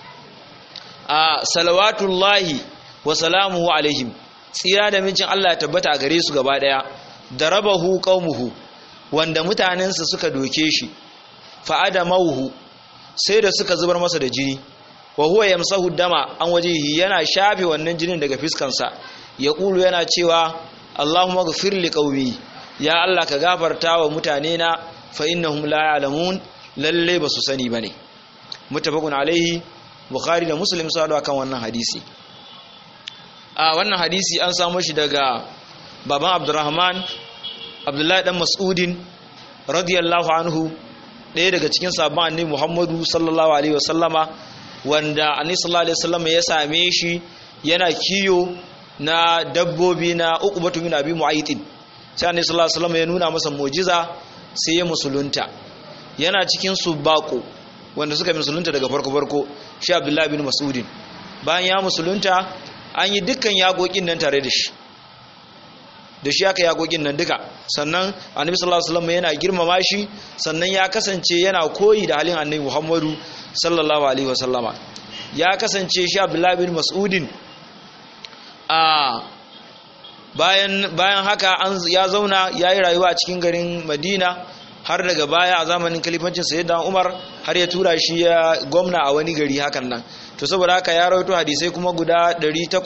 a salawatullahi wa salamuhu alaihim, tsira da mincin Allah ya tabbata a gare su gaba daya, darabahu qaumuhu, wanda mutanensa suka doke shi, fa'adamahu, sai da suka zubar masa da jini, wa huwa yamsahu dama an wajihi, yana shafe wannan jinin daga fiskansa, ya kulu yana cewa Allahumma ghfir li qaumi, ya Allah ka gafarta wa mutane na, fa innahum la ya'lamun, lalle basu sani bane. Muttafaqun alaihi, Bukhari da Muslim su hadu akan wannan hadisi. A wannan hadisi an samu shi daga baban Abdurrahman Abdullah dan Mas'udin radiyallahu anhu, ɗaya daga cikin sahabban Annabi Muhammadu sallallahu alaihi wasallama, wanda Annabi sallallahu alaihi wasallama ya same shi yana kiyo na dabbobi na Uqbatu bin Abi Mu'ayth. Sai Annabi sallallahu alaihi wasallama ya nuna masa mu'jiza, sai ya musulunta. Yana cikin subaqu wanda suka musulunta daga farko shi Abdullah bin Mas'udin. Bayan ya musulunta, an yi dukkan yagokin nan tare da shi aka yagokin nan duka. Sannan Annabi sallallahu alaihi wasallam yana girmama shi, sannan ya kasance yana koyi da halin Annabi Muhammadu sallallahu alaihi wasallama. Ya kasance shi Abdullah bin Mas'udin bayan haka ya zauna yayi rayuwa a cikin garin Madina, har daga baya a zamanin kalifancin Sayyidina Umar har ya tura shi ya gwamna a wani gari hakan nan. To saboda haka ya rawaito hadisai kuma guda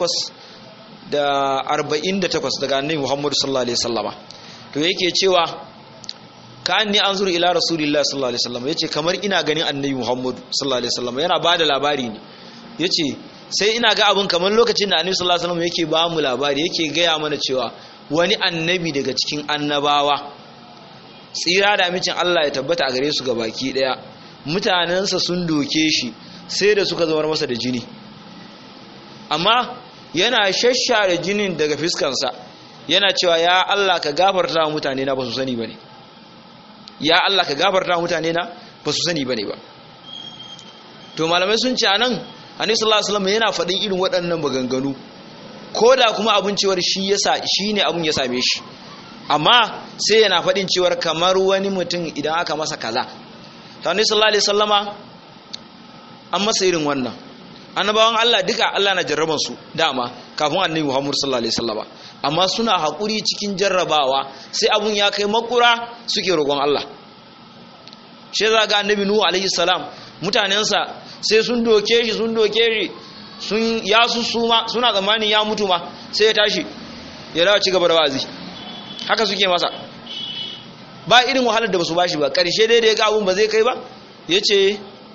848 daga Annabi Muhammad sallallahu alaihi wasallama. To yake cewa ka anni anzuru ila rasulillahi sallallahu alaihi wasallama, yace kamar ina ganin Annabi Muhammad sallallahu alaihi wasallama, yana bada labari ne. Yace sai ina ga abun kamar lokacin da Annabi sallallahu alaihi wasallama yake ba mu labari, yake gaya mana cewa wani annabi daga cikin annabawa, tsira da amincin Allah ya tabbata a gare su gabaki daya, mutanensa sun doke shi sai da suka zama masa da jini, amma yana shashshare jinin daga fiskansa, yana cewa ya Allah ka gafarta wa mutane na ba su sani bane, ya Allah ka gafarta wa mutane na ba su sani bane ba. To malamai sun ce anan Annabi sallallahu alaihi wasallam yana faɗin irin waɗannan maganganu, koda kuma abun cewar shi ne abun ya same shi, amma sai yana faɗin cewar kamar wani mutum idan aka masa kaza. Ta Annabi sallallahu alaihi wasallama an masa irin wannan. Annabawan Allah duka Allah na jarraban su dama kafin Annabi Muhammad sallallahu alaihi wasallama, amma suna haƙuri cikin jarrabawa, sai abun ya kai makura suke roƙon Allah. Shi za ga Annabi Nuhu alaihi salam, mutanensa sai sun doke shi sun ya suma, suna tsammanin ya mutu ma, sai ya tashi ya dawo ci gaba da wazi. Haka suke masa, ba irin wahalar da basu bashi ba. Karshe dai da ya ga abun ba zai kai ba, yace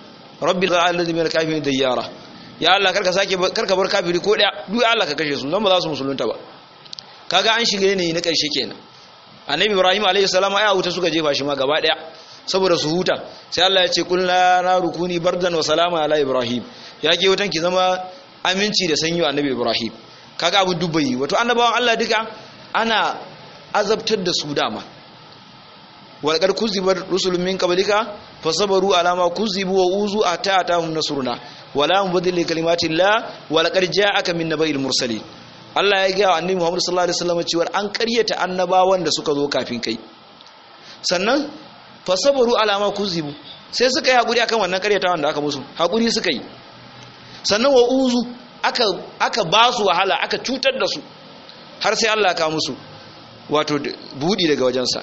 rabbi alladhi min al-kafirin dayyara ya Allah karka bar kafiri ko daya duk Allah ka kashe su dan ba za su musulunta ba kaga an shiga ne na karshe kenan annabi ibrahim alayhi salam ai wuta suka jefa shi ma gaba daya saboda su huta sai Allah ya ce kullu narukuni bardan wa salama ala ibrahim ya ke wutan ki zama aminci da sanyi annabi ibrahim kaga abu dubbai wato annabawan Allah duka ana azabtar da su dama walqad kuzibar rusulun min qablika fasabaru ala ma kuzibu wa uzu atahum nasruna wala mubaddil kalimatillah walaqad ja'aka min naba'il mursalin Allah ya ga annabi Muhammad sallallahu alaihi wasallam cewa an ƙaryata annabawan da suka zo kafin kai sannan fasabaru ala ma kuzibu sai suka yi hakuri akan wannan ƙaryatawan da aka musu hakuri suka yi sannan wa uzu aka ba su wahala aka cutar da su har sai Allah ka musu wato budi daga wajensa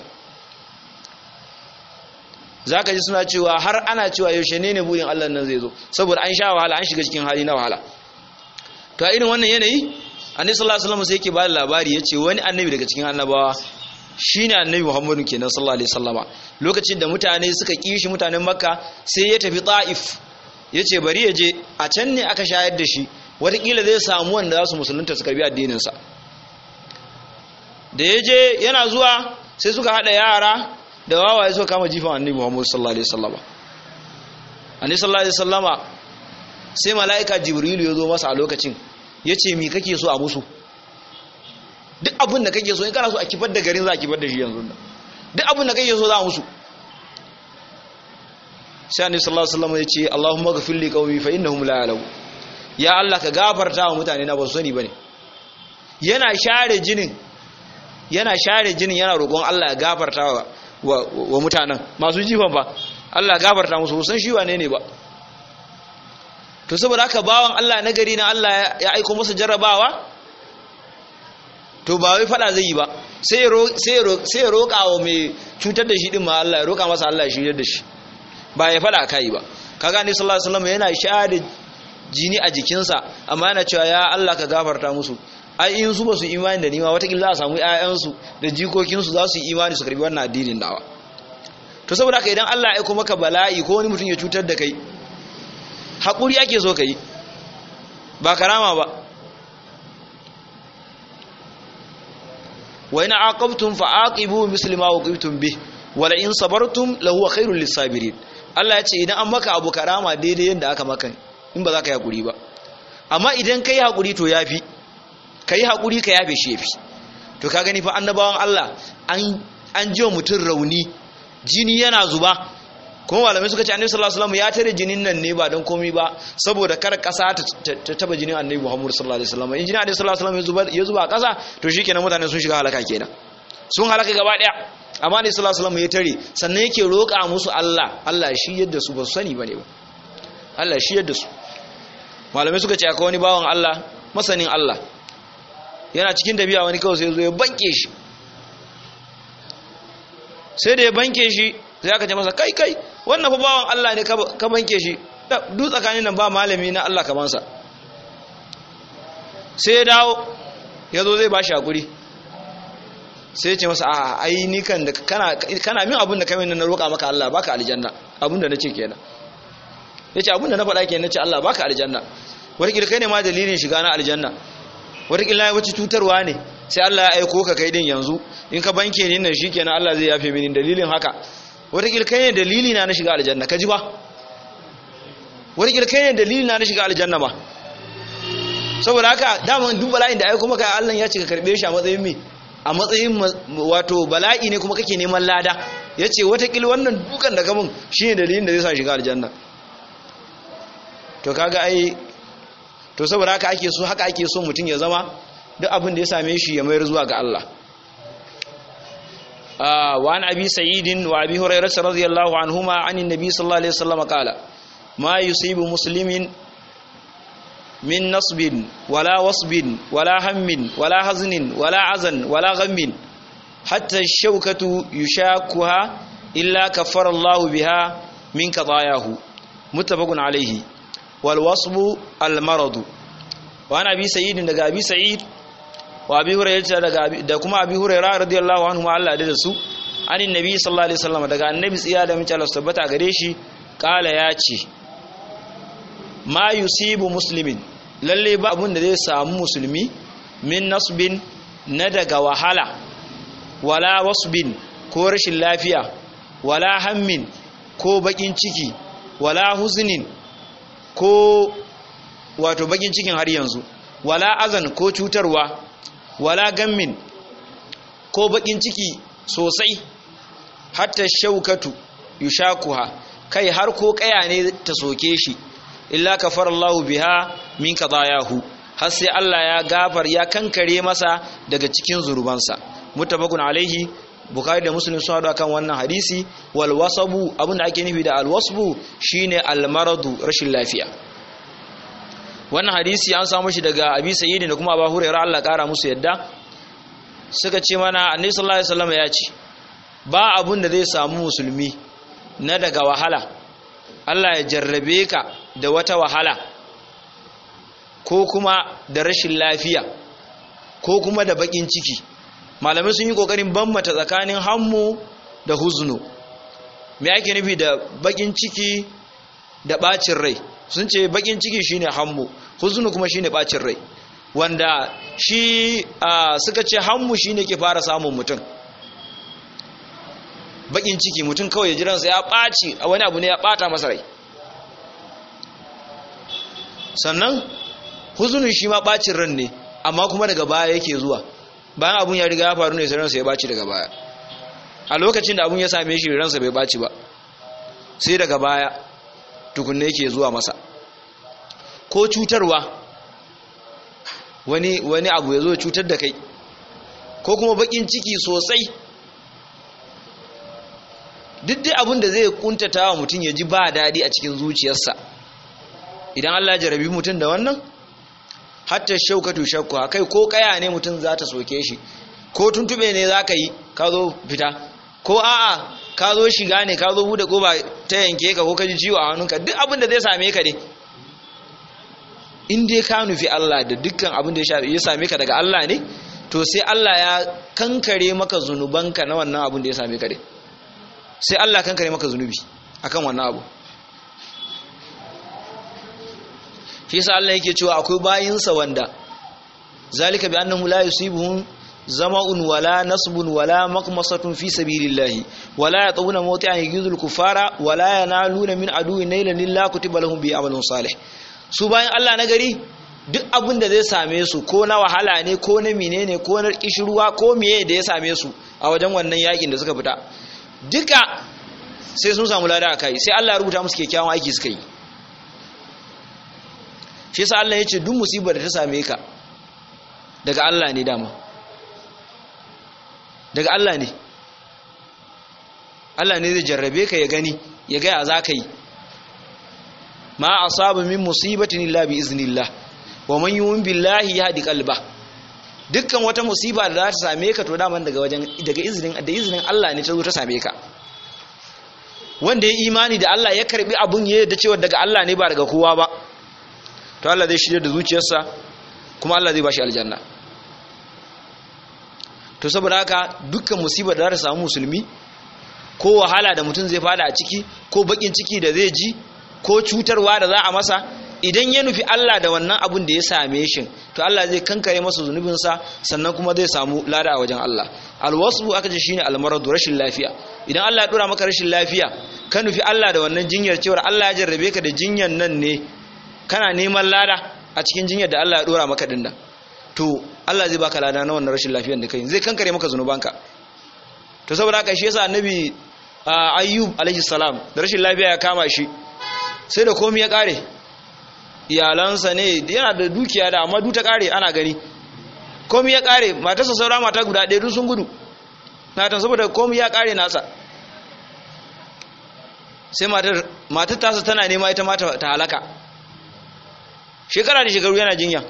zaka ji suna cewa har ana cewa yaushe ne budin Allah nan zai zo saboda an sha wahala an shiga cikin hali na wahala to a irin wannan yanayi annabi sallallahu alaihi wasallam sai yake ba da labari yace wani annabi daga cikin annabawa shine annabi Muhammadu kenan sallallahu alaihi wasallama lokacin da mutane suka kishi mutanen Makka sai ya tafi Taif yace bari ya je a can ne aka shayar da shi wataƙila zai samu wanda za su musulunta su karbi addinin sa da ya je yana zuwa sai suka hada yara da wawaye suka kama jifan annabi Muhammad sallallahu alaihi wasallama annabi sallallahu alaihi wasallama sai malaika Jibril ya zo masa a lokacin yace me kake so a musu duk abin da kake so in kana so a kifar da garin za a kifar da shi yanzu duk abin da kake so za a musu sai annabi sallallahu alaihi wasallama yace Allahumma ghfir li qaumi fa innahum la ya'lamun ya Allah ka gafarta wa mutane na ba su sani bane yana share jinin yana roƙon Allah ya gafarta wa mutanen masu jifan fa Allah ya gafarta musu san shi wane ne ba to saboda haka bawan Allah na gari na Allah ya aika masa jarrabawa to ba wai fada zai yi ba sai ya roƙa wa mai cutar da shi din ma Allah ya roƙa masa Allah ya shirye da shi ba ya fada kai ba kaga ni sallallahu alaihi wasallam yana share jini a jikinsa amma yana cewa ya Allah ka gafarta musu ai in su ba su imani da ni ma watakila za a samu ƴaƴansu da jikokinsu za su yi imani su karbi wannan addinin nawa to saboda haka idan Allah ya aika maka bala'i ko wani mutum ya cutar da kai hakuri ake so kai ba karama ba wa in aqabtum fa aqibu mislima uqibtum bih wa la in sabartum lahu khairul lisabirin Allah ya ce idan an maka abu karama daidai yanda aka maka in ba za ka yi hakuri ba amma idan kai hakuri to yafi kai hakuri ka yafe shi yafi to ka gani fa annabawan Allah an jiwa mutum rauni jini yana zuba kuma malamai suka ce annabi sallallahu alaihi wasallam ya tare jinin nan ne ba don komai ba saboda kar kasa ta taba jinin annabi Muhammad sallallahu alaihi wasallam in jinin annabi sallallahu alaihi wasallam ya zuba a kasa to shikenan mutane sun shiga halaka kenan sun halaka gaba daya amma annabi sallallahu alaihi wasallam ya tare sannan yake roƙa musu Allah shi yadda su ba su sani bane ba Allah shi yadda su malamai suka ce akwai wani bawan Allah masanin Allah yana cikin dabi'a wani kawai sai zo ya banke shi sai da ya banke shi sai aka ce masa kai wannan fa bawan Allah ne ka banke shi duk tsakanin nan ba malami na Allah kamansa sai ya dawo ya zo zai ba shi hakuri sai ya ce masa a ai ni kan da kana min abin da kai na roƙa maka Allah baka aljanna abin da nace kenan yace abin da na faɗa kenan nace Allah baka aljanna wata kai ne ma dalilin shiga na aljanna wata ya wuce tutarwa ne sai Allah ya aiko ka kai din yanzu in ka banke ni nan shikenan Allah zai yafe mini dalilin haka wata kai ne dalili na shiga aljanna kaji ba wata kai ne dalili na shiga aljanna ba saboda haka daman duk bala'in da aiko maka Allah ya ce ka karbe shi a matsayin me a matsayin wato bala'i ne kuma kake neman lada yace wata wannan dukan da kamun shine dalilin da zai sa shiga aljanna to kaga ai to saboda haka ake so mutum ya zama duk abin da ya same shi ya mayar zuwa ga Allah wa an abi sa'idin wa abi hurairah radiyallahu anhuma anin nabi sallallahu alaihi wasallam qala ma yusibu muslimin min nasbin wala wasbin wala hammin wala haznin wala azan wala ghammin hatta ash-shawkatu yushakuha illa kaffara Allahu biha min qadayahu muttafaqun alayhi walwasbu almaradu wa ana bi sa'idin daga abi sa'id wa abi hurairah da kuma abi hurairah radiyallahu anhu ma Allah da su anin nabi sallallahu alaihi wasallam daga annabi tsiya da mace Allah tabbata gare shi kala ya ce ma yusibu muslimin lalle ba abun da zai samu musulmi min nasbin na daga wahala wala wasbin ko rashin lafiya wala hammin ko bakin ciki wala huznin ko wato bakin cikin har yanzu wala azan ko cutarwa wala gammin ko bakin ciki sosai hatta shaukatu yushakuha kai har ko kaya ne ta soke shi illa kafarallahu biha min qadayahu har sai Allah ya kankare masa daga cikin zurubansa muttafaqun alaihi bukhari da muslim sun hada kan wannan hadisi wal wasabu abinda ake nufi da al wasbu shine al maradu rashin lafiya wannan hadisi an samu shi daga abi sayyid da kuma abu hurairah Allah kara musu yadda suka ce mana annabi sallallahu alaihi wasallam ya ce ba abun da zai samu musulmi na daga wahala Allah ya jarrabe ka da wata wahala ko kuma da rashin lafiya ko kuma da bakin ciki malamai sun yi kokarin bambata tsakanin hammu da huznu me ake nufi da bakin ciki da bacin rai sun ce bakin ciki shine hammu huznu kuma shine bacin rai wanda shi suka ce hammu shine ke fara samun mutum bakin ciki mutum kawai jiransa ya ɓaci a wani abu ne ya ɓata masa rai sannan huzunin shi ma ɓacin ran ne amma kuma daga baya yake zuwa bayan abun ya riga ya faru ne sai ransa ya ɓaci daga baya a lokacin da abun ya same shi ransa bai ɓaci ba sai daga baya tukunne yake zuwa masa ko cutarwa wani abu ya zo cutar da kai ko kuma bakin ciki sosai duk dai abin da zai kuntata wa mutum ya ji ba daɗi a cikin zuciyarsa idan Allah ya jarabi mutum da wannan hatta shaukatu shakku kai ko kaya ne mutum za ta soke shi ko tuntube ne za ka yi ka zo fita ko a'a ka zo shiga ne ka zo bude koba ta yanke ka ko ka ji ciwo a hannunka duk abin da zai same ka ne in dai ka nufi Allah da dukkan abin da ya same ka daga Allah ne to sai Allah ya kankare maka zunubanka na wannan abin da ya same ka ne sai Allah kankare maka zunubi akan wannan abu shi yasa Allah yake cewa akwai bayinsa wanda zalika bi annahu la yusibuhum zama'un wala nasbun wala maqmasatun fi sabilillah wala yatawuna mawti'an yuzul kufara wala yanaluna min aduwwin nailan lillahi kutiba lahum bi amalin salih su bayan Allah na gari duk abin da zai same su ko na wahala ne ko na menene ko na kishirwa ko miye da ya same su a wajen wannan yakin da suka fita duka sai sun samu lada akai sai Allah ya rubuta musu kyakkyawan aiki suka yi shi yasa Allah ya ce duk musibar da ta same ka daga Allah ne dama daga Allah ne Allah ne zai jarrabe ka ya gani ya ga ya za ka yi ma asaba min musibatin illa bi iznillah wa man yu'min billahi yahdi qalba dukkan wata musiba da za ta same ka to daman daga izinin Allah ne ta zo ta same ka wanda ya imani da Allah ya karbi abun ya yarda cewa daga Allah ne ba daga kowa ba to Allah zai shirye da zuciyarsa kuma Allah zai bashi aljanna to saboda haka dukkan musibar da za ta samu musulmi ko wahala da mutum zai fada a ciki ko bakin ciki da zai ji ko cutarwa da za a masa idan ya nufi Allah da wannan abun da ya same shi to Allah zai kankare masa zunubinsa sannan kuma zai samu lada a wajen Allah alwasbu aka ce shine almaradu rashin lafiya idan Allah ya dora maka rashin lafiya ka nufi Allah da wannan jinyar cewa Allah ya jarrabe ka da jinyar nan ne kana neman lada a cikin jinyar da Allah ya dora maka din nan to Allah zai baka lada na wannan rashin lafiyar da kai zai kankare maka zunubanka to saboda haka shi yasa annabi ayyub alaihi salam da rashin lafiya ya kama shi sai da komai ya kare iyalansa ne yana da dukiya da amma duk ta kare ana gani komai ya kare matarsa saura mata guda ɗaya duk sun gudu natan saboda komai ya kare nasa sai matar tasa tana nema ita mata ta halaka shekara da shekaru yana jinya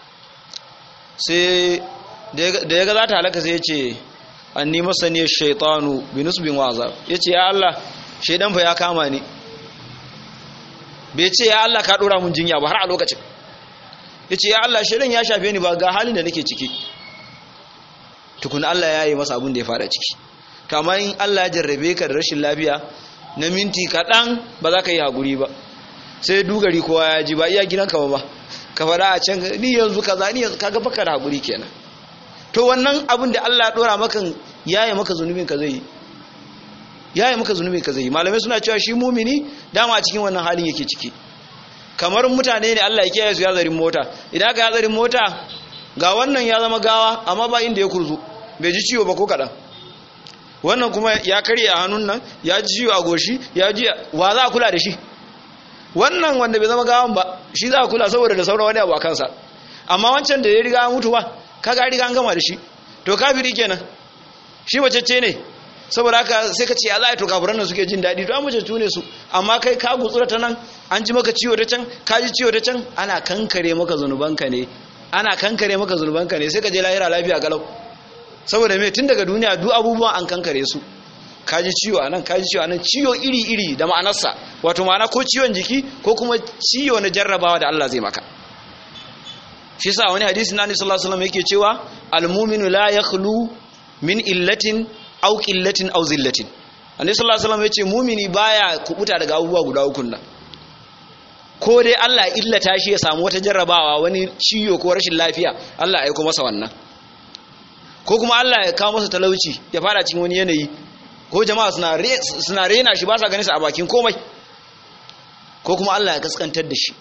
sai da ya ga za ta halaka sai ya ce an nima saniyar shaitanu binusbin waza ya ce ya Allah shaidan fa ya kama ni bai ce ya Allah ka dora mun jinya ba har a lokacin ya ce ya Allah shaidan ya shafe ni ba ga halin da nake ciki tukun Allah ya yi masa abin da ya fada ciki kamar in Allah ya jarrabe ka da rashin lafiya na minti kaɗan ba za ka yi haƙuri ba sai dugari kowa ya ji ba iya gidanka ba ka faɗa a can ni yanzu kaza ni yanzu kaga baka da hakuri kenan to wannan abin da Allah ya dora maka yaye maka zunubin ka zai yaye maka zunubin ka zai malamai suna cewa shi mumini dama a cikin wannan halin yake ciki kamar mutane ne Allah ya kiyaye su ya zarin mota idan ka ya zarin mota ga wannan ya zama gawa amma ba inda ya kurzu bai ji ciwo ba ko kadan wannan kuma ya karye a hannun nan ya ji ciwo a goshi ya ji wa za a kula da shi wannan wanda bai zama gawan ba shi za a kula saboda da sauran wani abu a kansa amma wancan da ya riga mutu ba kaga riga an gama da shi to kafiri kenan shi macece ne saboda haka sai ka ce ya za a to kafiran nan suke jin daɗi to an macece ne su amma kai ka gutsura ta nan an ji maka ciwo ta can ka ji ciwo ta can ana kankare maka zunubanka ne sai ka je lahira lafiya galau saboda me tun daga duniya duk abubuwan an kankare su kaji ciwo anan ciwo iri-iri da ma'anarsa wato ma'ana ko ciwon jiki ko kuma ciwo na jarrabawa da Allah zai maka shi yasa wani hadisi na Annabi sallallahu alaihi wasallam yake cewa al-mu'minu la yakhlu min illatin aw qillatin aw zillatin Annabi sallallahu alaihi wasallam yace mu'mini baya kubuta daga abubuwa guda uku nan ko dai Allah ya illata shi ya samu wata jarrabawa wani ciwo ko rashin lafiya Allah ya aika masa wannan ko kuma Allah ya kawo masa talauci ya fara cikin wani yanayi ko jama'a suna rena shi ba sa ganin sa a bakin komai ko kuma Allah ya kaskantar da shi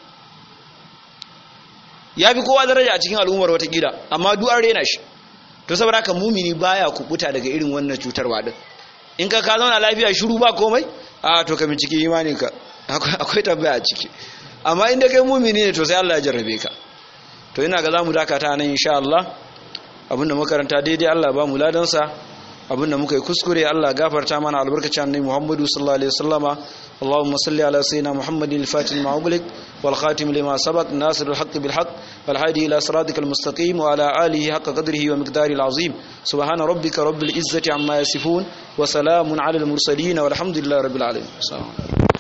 ya fi kowa daraja a cikin al'ummar wata gida amma duk an rena shi to saboda haka mumini baya kubuta daga irin wannan cutarwa din in ka zauna lafiya shiru ba komai a to ka bincike imaninka akwai tabbaya a ciki amma inda kai mumini ne to sai Allah ya jarrabe ka to ina ga zamu dakata nan insha Allah abinda makaranta daidai Allah ba mu ladansa abinda muka yi kuskure Allah gafarta mana albarkacin annabi Muhammadu sallallahu alaihi wasallama Allahumma salli ala sayyidina Muhammadin al-fatih lima ughliq wal khatim lima sabaq nasir al-haqq bil haqq wal hadi ila siratikal mustaqim wa ala alihi haqqa qadrihi wa miqdarihi al-azim subhana rabbika rabbil izzati amma yasifun wa salamun ala al-mursalin walhamdulillahi rabbil alamin.